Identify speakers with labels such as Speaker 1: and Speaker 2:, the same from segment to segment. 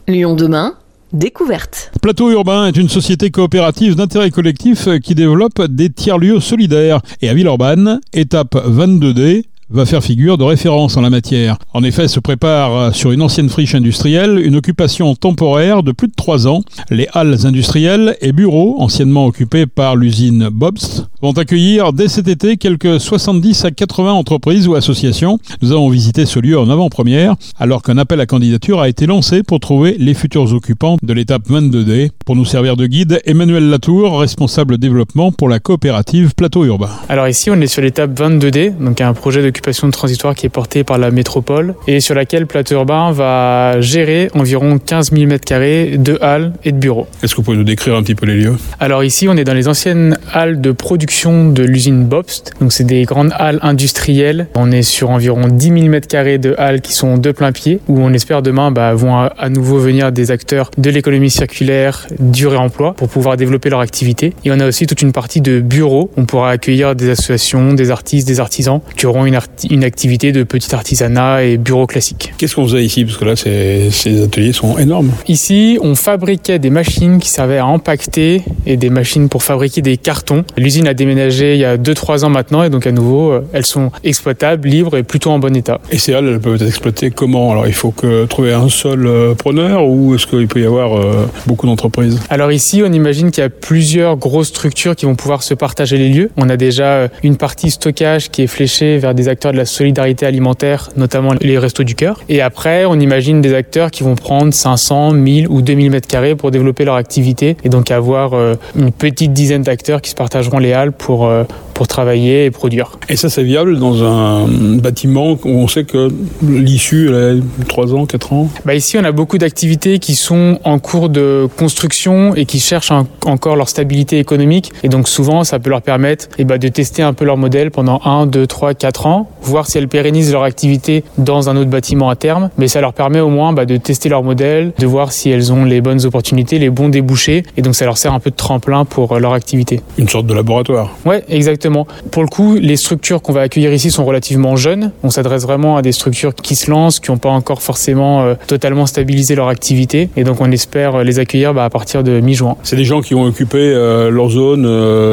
Speaker 1: Lyon demain, découverte.
Speaker 2: Plateau Urbain est une société coopérative d'intérêt collectif qui développe des tiers-lieux solidaires. Et à Villeurbanne, étape 22D, va faire figure de référence en la matière. En effet, se prépare sur une ancienne friche industrielle une occupation temporaire de plus de 3 ans. Les halles industrielles et bureaux, anciennement occupés par l'usine Bobst, vont accueillir dès cet été quelques 70 à 80 entreprises ou associations. Nous avons visité ce lieu en avant-première, alors qu'un appel à candidature a été lancé pour trouver les futurs occupants de l'étape 22D. Pour nous servir de guide, Emmanuel Latour, responsable développement pour la coopérative Plateau Urbain.
Speaker 3: Alors ici, on est sur l'étape 22D, donc un projet d'occupation transitoire qui est porté par la métropole et sur laquelle Plateau Urbain va gérer environ 15 000 m² de halles et de bureaux.
Speaker 2: Est-ce que vous pouvez nous décrire un petit peu les lieux ?
Speaker 3: Alors ici, on est dans les anciennes halles de production de l'usine Bobst. Donc c'est des grandes halles industrielles. On est sur environ 10 000 m² de halles qui sont de plein pied, où on espère demain vont à nouveau venir des acteurs de l'économie circulaire, du réemploi, pour pouvoir développer leur activité. Et on a aussi toute une partie de bureaux. On pourra accueillir des associations, des artistes, des artisans qui auront une activité de petit artisanat et bureau classique.
Speaker 2: Qu'est-ce qu'on faisait ici ? Parce que là, ces ateliers sont énormes.
Speaker 3: Ici, on fabriquait des machines qui servaient à empaqueter et des machines pour fabriquer des cartons. L'usine a déménagé il y a 2-3 ans maintenant et donc à nouveau, elles sont exploitables, libres et plutôt en bon état.
Speaker 2: Et ces halles, elles peuvent être exploitées comment ? Alors, il faut trouver un seul preneur ou est-ce qu'il peut y avoir beaucoup d'entreprises ?
Speaker 3: Alors ici, on imagine qu'il y a plusieurs grosses structures qui vont pouvoir se partager les lieux. On a déjà une partie stockage qui est fléchée vers des acteurs de la solidarité alimentaire, notamment les Restos du Cœur. Et après, on imagine des acteurs qui vont prendre 500, 1000 ou 2000 m² pour développer leur activité et donc avoir une petite dizaine d'acteurs qui se partageront les halles pour travailler et produire.
Speaker 2: Et ça, c'est viable dans un bâtiment où on sait que l'issue, elle est 3 ans, 4 ans ?
Speaker 3: Ici, on a beaucoup d'activités qui sont en cours de construction et qui cherchent encore leur stabilité économique. Et donc souvent, ça peut leur permettre de tester un peu leur modèle pendant 1, 2, 3, 4 ans, voir si elles pérennisent leur activité dans un autre bâtiment à terme. Mais ça leur permet au moins de tester leur modèle, de voir si elles ont les bonnes opportunités, les bons débouchés. Et donc ça leur sert un peu de tremplin pour leur activité.
Speaker 2: Une sorte de laboratoire.
Speaker 3: Ouais, exactement. Pour le coup, les structures qu'on va accueillir ici sont relativement jeunes. On s'adresse vraiment à des structures qui se lancent, qui n'ont pas encore forcément totalement stabilisé leur activité. Et donc on espère les accueillir à partir de mi-juin.
Speaker 2: C'est des gens qui ont occupé leur zone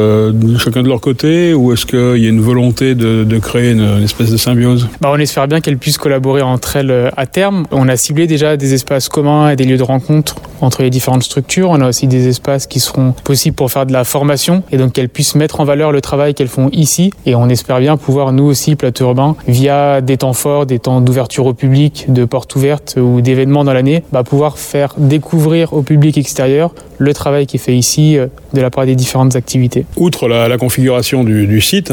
Speaker 2: chacun de leur côté ou est-ce qu'il y a une volonté de créer une espèce de symbiose ?
Speaker 3: On espère bien qu'elles puissent collaborer entre elles à terme. On a ciblé déjà des espaces communs et des lieux de rencontre entre les différentes structures. On a aussi des espaces qui seront possibles pour faire de la formation et donc qu'elles puissent mettre en valeur le travail qu'elles font ici. Et on espère bien pouvoir, nous aussi, Plateau Urbain, via des temps forts, des temps d'ouverture au public, de portes ouvertes ou d'événements dans l'année, pouvoir faire découvrir au public extérieur le travail qui est fait ici de la part des différentes activités.
Speaker 2: Outre la configuration du site,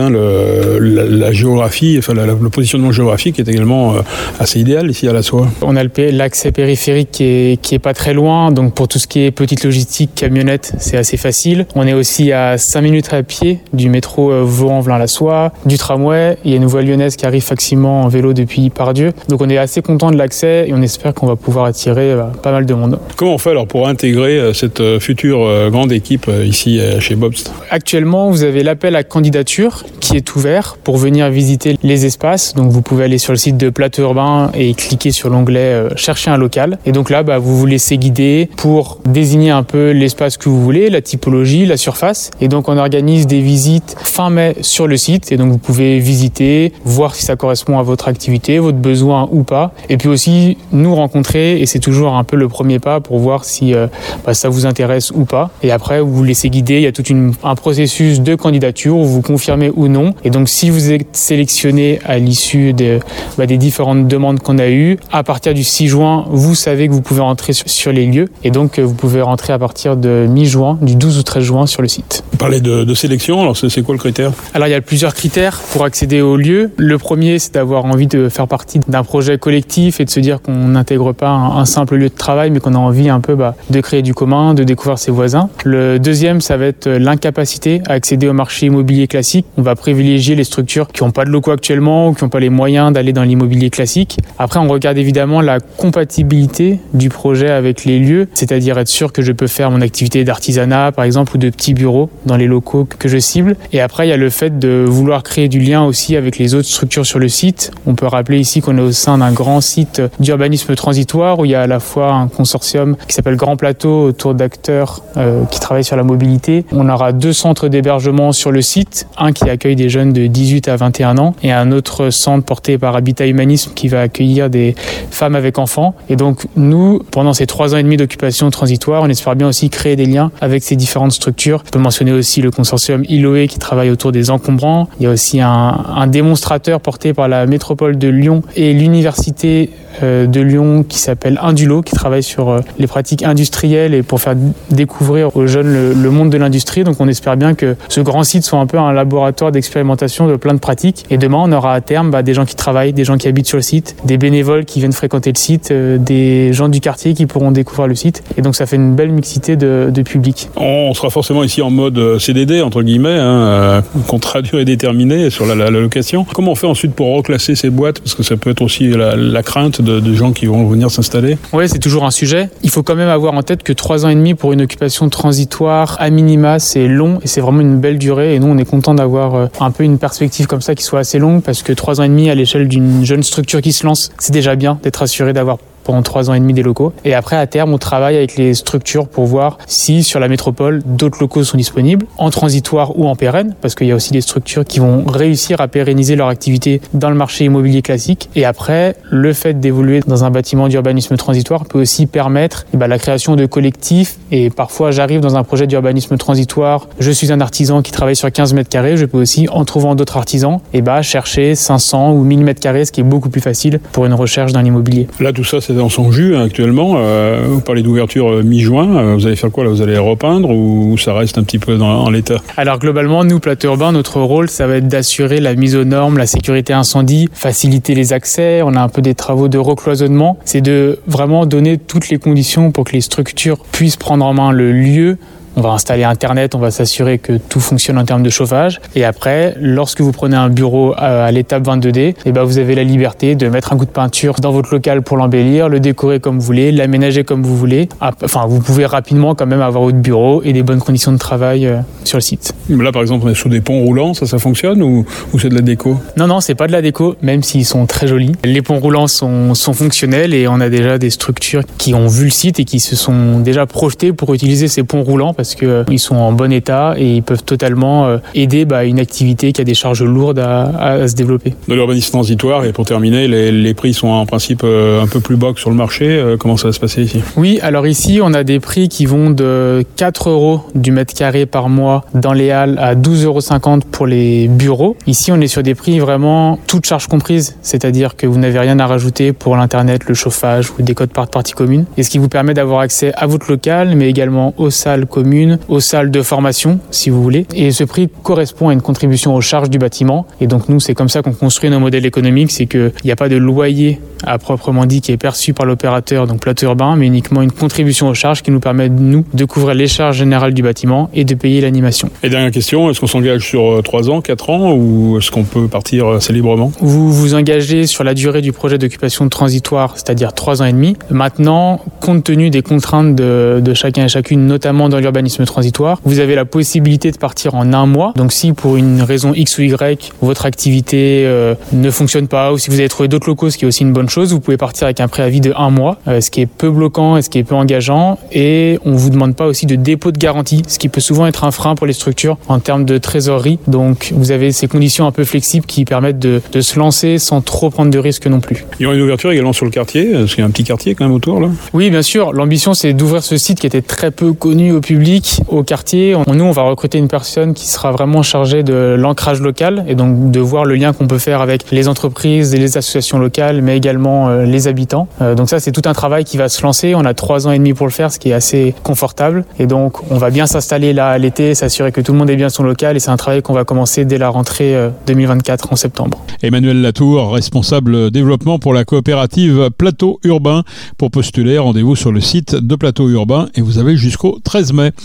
Speaker 2: la géographie, le positionnement géographique est également assez idéal ici à la Soie.
Speaker 3: On a l'accès périphérique qui est pas très loin, donc pour tout ce qui est petite logistique, camionnette, c'est assez facile. On est aussi à 5 minutes à pied du métro Vaux-en-Velin-la-Soie, du tramway. Il y a une voie lyonnaise qui arrive facilement en vélo depuis Pardieu. Donc on est assez content de l'accès et on espère qu'on va pouvoir attirer pas mal de monde.
Speaker 2: Comment on fait alors pour intégrer cette future grande équipe ici chez Bobst ?
Speaker 3: Actuellement, vous avez l'appel à candidature qui est ouvert pour venir visiter les espaces. Donc vous pouvez aller sur le site de Plateau Urbain et cliquer sur l'onglet chercher un local. Et donc là, vous vous laissez guider pour désigner un peu l'espace que vous voulez, la typologie, la surface. Et donc on organise des visites fin mai sur le site. Et donc vous pouvez visiter, voir si ça correspond à votre activité, votre besoin ou pas. Et puis aussi nous rencontrer. Et c'est toujours un peu le premier pas pour voir si ça vous intéresse ou pas. Et après, vous vous laissez guider. Il y a tout un processus de candidature où vous confirmez ou non. Et donc, si vous êtes sélectionné à l'issue des différentes demandes qu'on a eues, à partir du 6 juin, vous savez que vous pouvez rentrer sur les lieux. Et donc, vous pouvez rentrer à partir de mi-juin, du 12 ou 13 juin sur le site.
Speaker 2: Vous parlez de sélection. Alors, c'est quoi le critère ?
Speaker 3: Alors, il y a plusieurs critères pour accéder au lieu. Le premier, c'est d'avoir envie de faire partie d'un projet collectif et de se dire qu'on n'intègre pas un simple lieu de travail, mais qu'on a envie un peu de créer du commun, de découvrir ses voisins. Le deuxième, ça va être l'incapacité à accéder au marché immobilier classique. On va privilégier les structures qui n'ont pas de locaux actuellement ou qui n'ont pas les moyens d'aller dans l'immobilier classique. Après, on regarde évidemment la compatibilité du projet avec les lieux, c'est-à-dire être sûr que je peux faire mon activité d'artisanat, par exemple, ou de petits bureaux dans les locaux que je cible. Et après, après, il y a le fait de vouloir créer du lien aussi avec les autres structures sur le site. On peut rappeler ici qu'on est au sein d'un grand site d'urbanisme transitoire où il y a à la fois un consortium qui s'appelle Grand Plateau autour d'acteurs qui travaillent sur la mobilité. On aura 2 centres d'hébergement sur le site, un qui accueille des jeunes de 18 à 21 ans et un autre centre porté par Habitat Humanisme qui va accueillir des femmes avec enfants. Et donc nous, pendant ces 3 ans et demi d'occupation transitoire, on espère bien aussi créer des liens avec ces différentes structures. Je peux mentionner aussi le consortium Iloé qui travaille autour des encombrants. Il y a aussi un démonstrateur porté par la métropole de Lyon et l'université de Lyon qui s'appelle Indulo, qui travaille sur les pratiques industrielles et pour faire découvrir aux jeunes le monde de l'industrie. Donc on espère bien que ce grand site soit un peu un laboratoire d'expérimentation de plein de pratiques. Et demain, on aura à terme des gens qui travaillent, des gens qui habitent sur le site, des bénévoles qui viennent fréquenter le site, des gens du quartier qui pourront découvrir le site. Et donc ça fait une belle mixité de public.
Speaker 2: On sera forcément ici en mode CDD, entre guillemets, contrat à durée déterminée sur la location. Comment on fait ensuite pour reclasser ces boîtes? Parce que ça peut être aussi la crainte de gens qui vont venir s'installer.
Speaker 3: Oui, c'est toujours un sujet. Il faut quand même avoir en tête que 3 ans et demi pour une occupation transitoire à minima, c'est long et c'est vraiment une belle durée. Et nous, on est content d'avoir un peu une perspective comme ça qui soit assez longue parce que 3 ans et demi à l'échelle d'une jeune structure qui se lance, c'est déjà bien d'être assuré d'avoir pendant 3 ans et demi des locaux. Et après, à terme, on travaille avec les structures pour voir si sur la métropole, d'autres locaux sont disponibles, en transitoire ou en pérenne, parce qu'il y a aussi des structures qui vont réussir à pérenniser leur activité dans le marché immobilier classique. Et après, le fait d'évoluer dans un bâtiment d'urbanisme transitoire peut aussi permettre la création de collectifs. Et parfois, j'arrive dans un projet d'urbanisme transitoire, je suis un artisan qui travaille sur 15 mètres carrés, je peux aussi, en trouvant d'autres artisans, chercher 500 ou 1000 mètres carrés, ce qui est beaucoup plus facile pour une recherche d'un immobilier.
Speaker 2: Là, tout ça, c'est dans son jus actuellement. Vous parlez d'ouverture mi-juin. Vous allez faire quoi là? Vous allez repeindre ou ça reste un petit peu en l'état?
Speaker 3: Alors globalement, nous, Plateau Urbain, notre rôle, ça va être d'assurer la mise aux normes, la sécurité incendie, faciliter les accès. On a un peu des travaux de recloisonnement. C'est de vraiment donner toutes les conditions pour que les structures puissent prendre en main le lieu. On va installer Internet, on va s'assurer que tout fonctionne en termes de chauffage. Et après, lorsque vous prenez un bureau à l'étape 22D, vous avez la liberté de mettre un coup de peinture dans votre local pour l'embellir, le décorer comme vous voulez, l'aménager comme vous voulez. Enfin, vous pouvez rapidement quand même avoir votre bureau et des bonnes conditions de travail sur le site.
Speaker 2: Là, par exemple, on est sous des ponts roulants, ça fonctionne ou c'est de la déco?
Speaker 3: Non, c'est pas de la déco, même s'ils sont très jolis. Les ponts roulants sont fonctionnels et on a déjà des structures qui ont vu le site et qui se sont déjà projetées pour utiliser ces ponts roulants parce qu'ils sont en bon état et ils peuvent totalement aider une activité qui a des charges lourdes à se développer.
Speaker 2: Dans l'urbanisme transitoire, et pour terminer, les prix sont en principe un peu plus bas que sur le marché. Comment ça va se passer ici? Oui,
Speaker 3: alors ici, on a des prix qui vont de 4 € du mètre carré par mois dans les halles à 12,50 € pour les bureaux. Ici, on est sur des prix vraiment toutes charges comprises, c'est-à-dire que vous n'avez rien à rajouter pour l'internet, le chauffage ou des codes partie commune. Et ce qui vous permet d'avoir accès à votre local, mais également aux salles communes, aux salles de formation, si vous voulez. Et ce prix correspond à une contribution aux charges du bâtiment. Et donc nous, c'est comme ça qu'on construit nos modèles économiques, c'est qu'il n'y a pas de loyer à proprement dit qui est perçu par l'opérateur, donc Plateau Urbain, mais uniquement une contribution aux charges qui nous permet, nous, de couvrir les charges générales du bâtiment et de payer l'animation.
Speaker 2: Et dernière question, est-ce qu'on s'engage sur 3 ans, 4 ans ou est-ce qu'on peut partir assez librement?
Speaker 3: Vous vous engagez sur la durée du projet d'occupation transitoire, c'est-à-dire 3 ans et demi. Maintenant, compte tenu des contraintes de chacun et chacune, notamment dans l'urbanisme transitoire, vous avez la possibilité de partir en 1 mois. Donc si pour une raison X ou Y, votre activité ne fonctionne pas ou si vous avez trouvé d'autres locaux, ce qui est aussi une bonne chose, vous pouvez partir avec un préavis de 1 mois, ce qui est peu bloquant et ce qui est peu engageant. Et on ne vous demande pas aussi de dépôt de garantie, ce qui peut souvent être un frein pour les structures en termes de trésorerie. Donc vous avez ces conditions un peu flexibles qui permettent de se lancer sans trop prendre de risques non plus.
Speaker 2: Il y aura une ouverture également sur le quartier, parce qu'il y a un petit quartier quand même autour là?
Speaker 3: Oui, bien sûr. L'ambition, c'est d'ouvrir ce site qui était très peu connu au public, au quartier. Nous, on va recruter une personne qui sera vraiment chargée de l'ancrage local et donc de voir le lien qu'on peut faire avec les entreprises et les associations locales, mais également les habitants. Donc ça, c'est tout un travail qui va se lancer. On a 3 ans et demi pour le faire, ce qui est assez confortable. Et donc, on va bien s'installer là à l'été, s'assurer que tout le monde ait bien son local. Et c'est un travail qu'on va commencer dès la rentrée 2024 en septembre.
Speaker 2: Emmanuel Latour, responsable développement pour la coopérative Plateau Urbain. Pour postuler, rendez-vous sur le site de Plateau Urbain et vous avez jusqu'au 13 mai.